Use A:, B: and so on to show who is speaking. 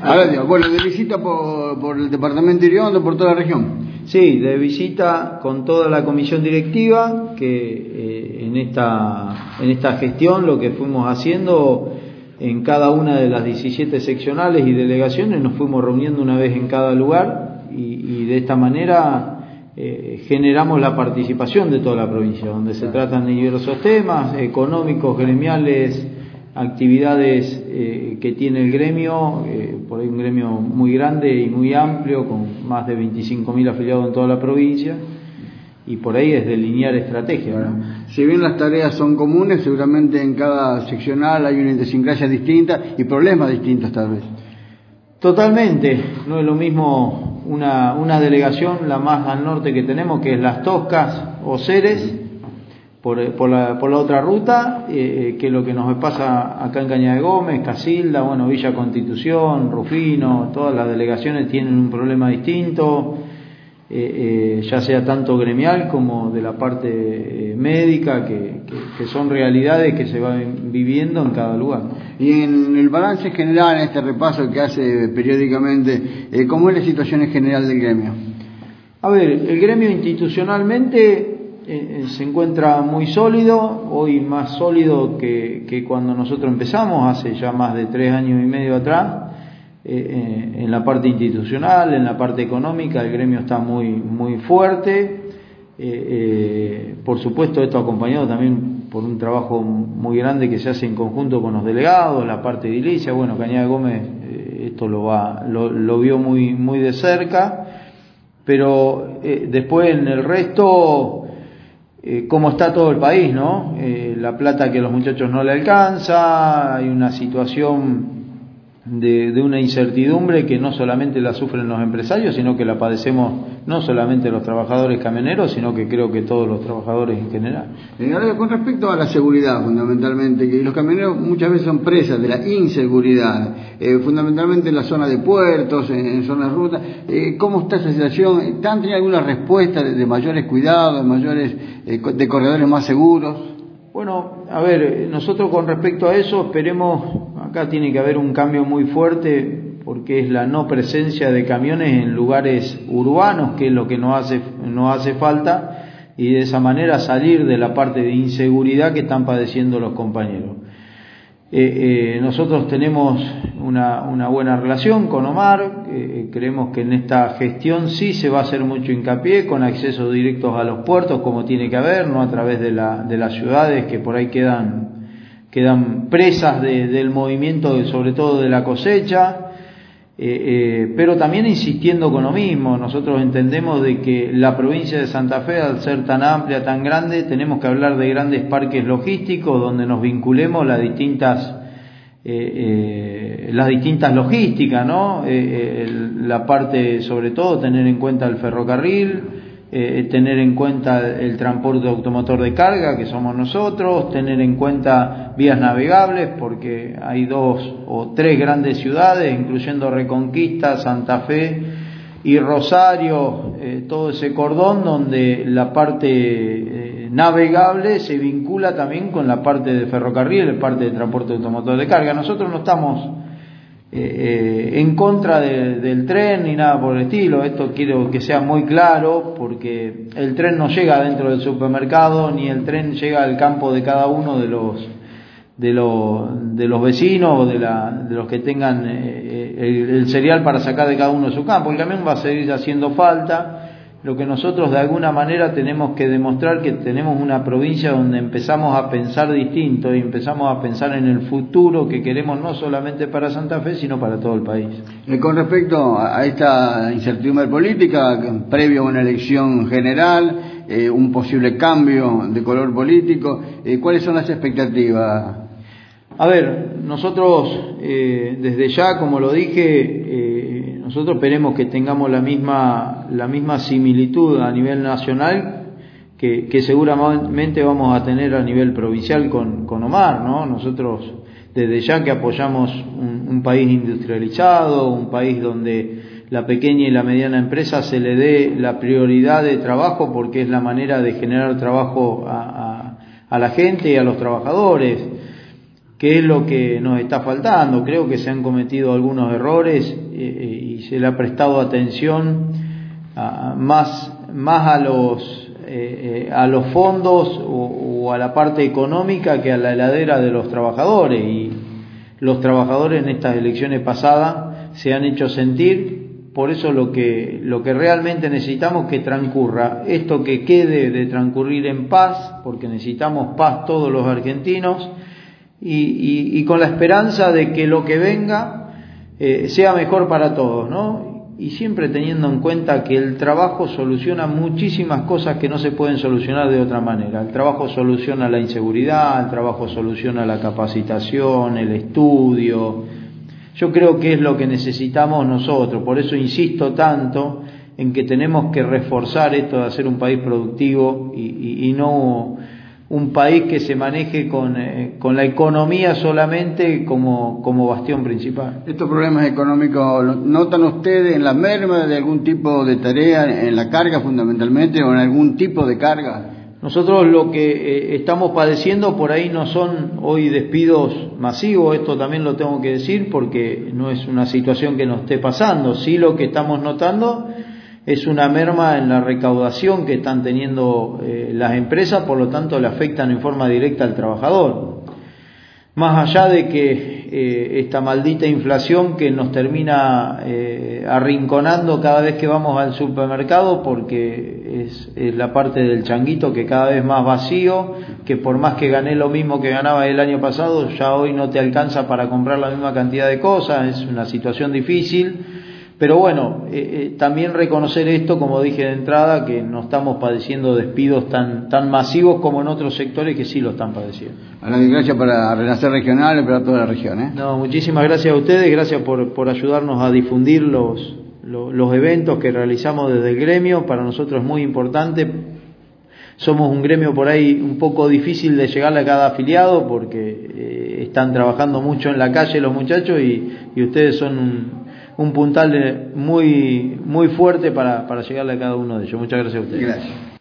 A: Ahora, bueno, de visita por el departamento de Iriondo, por toda la región.
B: Sí, de visita con toda la comisión directiva, que en esta gestión lo que fuimos haciendo en cada una de las 17 seccionales y delegaciones, nos fuimos reuniendo una vez en cada lugar y de esta manera generamos la participación de toda la provincia, donde se tratan diversos temas económicos, gremiales, actividades que tiene el gremio, por ahí un gremio muy grande y muy amplio, con más de 25.000 afiliados en toda la provincia, y por ahí es delinear estrategias, ¿no?
A: Si bien las tareas son comunes, seguramente en cada seccional hay una idiosincrasia distinta y problemas distintos tal vez.
B: Totalmente, no es lo mismo una delegación, la más al norte que tenemos, que es Las Toscas o Ceres, por la otra ruta, que lo que nos pasa acá en Cañada de Gómez, Casilda, bueno, Villa Constitución, Rufino, todas las delegaciones tienen un problema distinto, ya sea tanto gremial como de la parte médica, que son realidades que se van viviendo en cada lugar, ¿no?
A: Y en el balance general, en este repaso que hace periódicamente, ¿cómo es la situación en general del gremio?
B: A ver, el gremio institucionalmente se encuentra muy sólido, hoy más sólido que cuando nosotros empezamos, hace ya más de 3 años y medio atrás. En la parte institucional, en la parte económica, el gremio está muy fuerte. Por supuesto, esto acompañado también por un trabajo muy grande que se hace en conjunto con los delegados, la parte edilicia. Bueno, Cañada de Gómez esto lo vio muy de cerca, pero después en el resto, cómo está todo el país, ¿no? La plata que a los muchachos no le alcanza, hay una situación de una incertidumbre que no solamente la sufren los empresarios, sino que la padecemos no solamente los trabajadores camioneros, sino que creo que todos los trabajadores en general.
A: Ahora, con respecto a la seguridad, fundamentalmente, que los camioneros muchas veces son presas de la inseguridad, fundamentalmente en la zona de puertos, en zonas de ruta, ¿cómo está esa situación? ¿Han tenido alguna respuesta de mayores cuidados, de corredores más seguros?
B: Bueno, a ver, nosotros con respecto a eso esperemos, acá tiene que haber un cambio muy fuerte, porque es la no presencia de camiones en lugares urbanos, que es lo que nos hace falta, y de esa manera salir de la parte de inseguridad que están padeciendo los compañeros. Nosotros tenemos una buena relación con Omar, creemos que en esta gestión sí se va a hacer mucho hincapié con accesos directos a los puertos, como tiene que haber, no a través de las ciudades que por ahí quedan presas del movimiento, sobre todo de la cosecha. Pero también insistiendo con lo mismo, nosotros entendemos de que la provincia de Santa Fe, al ser tan amplia, tan grande, tenemos que hablar de grandes parques logísticos donde nos vinculemos las distintas logísticas, ¿no? La parte, sobre todo, tener en cuenta el ferrocarril, tener en cuenta el transporte automotor de carga, que somos nosotros, tener en cuenta vías navegables, porque hay 2 o 3 grandes ciudades, incluyendo Reconquista, Santa Fe y Rosario, todo ese cordón donde la parte navegable se vincula también con la parte de ferrocarril, la parte de transporte automotor de carga. Nosotros no estamos en contra del tren ni nada por el estilo, esto quiero que sea muy claro, porque el tren no llega dentro del supermercado, ni el tren llega al campo de cada uno de los vecinos o de los que tengan el cereal para sacar de cada uno de su campo. El camión va a seguir haciendo falta. Lo que nosotros de alguna manera tenemos que demostrar que tenemos una provincia donde empezamos a pensar distinto y empezamos a pensar en el futuro que queremos, no solamente para Santa Fe, sino para todo el país.
A: Con respecto a esta incertidumbre política, previo a una elección general, un posible cambio de color político, ¿cuáles son las expectativas?
B: A ver, nosotros desde ya, como lo dije, nosotros esperemos que tengamos la misma similitud a nivel nacional que seguramente vamos a tener a nivel provincial con Omar, ¿no? Nosotros desde ya que apoyamos un país industrializado, un país donde la pequeña y la mediana empresa se le dé la prioridad de trabajo, porque es la manera de generar trabajo a la gente y a los trabajadores. qué es lo que nos está faltando. Creo que se han cometido algunos errores y se le ha prestado atención más a los fondos o a la parte económica que a la heladera de los trabajadores, y los trabajadores en estas elecciones pasadas se han hecho sentir. Por eso lo que realmente necesitamos es que transcurra esto, que quede de transcurrir en paz, porque necesitamos paz todos los argentinos, y con la esperanza de que lo que venga sea mejor para todos, ¿no? Y siempre teniendo en cuenta que el trabajo soluciona muchísimas cosas que no se pueden solucionar de otra manera. El trabajo soluciona la inseguridad, el trabajo soluciona la capacitación, el estudio. Yo creo que es lo que necesitamos nosotros. Por eso insisto tanto en que tenemos que reforzar esto de hacer un país productivo y no un país que se maneje con la economía solamente como bastión principal.
A: ¿Estos problemas económicos notan ustedes en la merma de algún tipo de tarea, en la carga fundamentalmente, o en algún tipo de carga?
B: Nosotros lo que estamos padeciendo por ahí no son hoy despidos masivos, esto también lo tengo que decir porque no es una situación que nos esté pasando. Sí, lo que estamos notando es una merma en la recaudación que están teniendo las empresas, por lo tanto le afectan en forma directa al trabajador. Más allá de que esta maldita inflación que nos termina arrinconando cada vez que vamos al supermercado, porque es la parte del changuito que cada vez más vacío, que por más que gané lo mismo que ganaba el año pasado, ya hoy no te alcanza para comprar la misma cantidad de cosas, es una situación difícil. Pero bueno, también reconocer esto, como dije de entrada, que no estamos padeciendo despidos tan masivos como en otros sectores que sí lo están padeciendo.
A: Gracias para Renacer Regional y para toda la región.
B: No, muchísimas gracias a ustedes, gracias por ayudarnos a difundir los eventos que realizamos desde el gremio. Para nosotros es muy importante. Somos un gremio por ahí un poco difícil de llegarle a cada afiliado porque están trabajando mucho en la calle los muchachos y ustedes son un puntal muy fuerte para llegarle a cada uno de ellos. Muchas gracias a ustedes.
A: Gracias.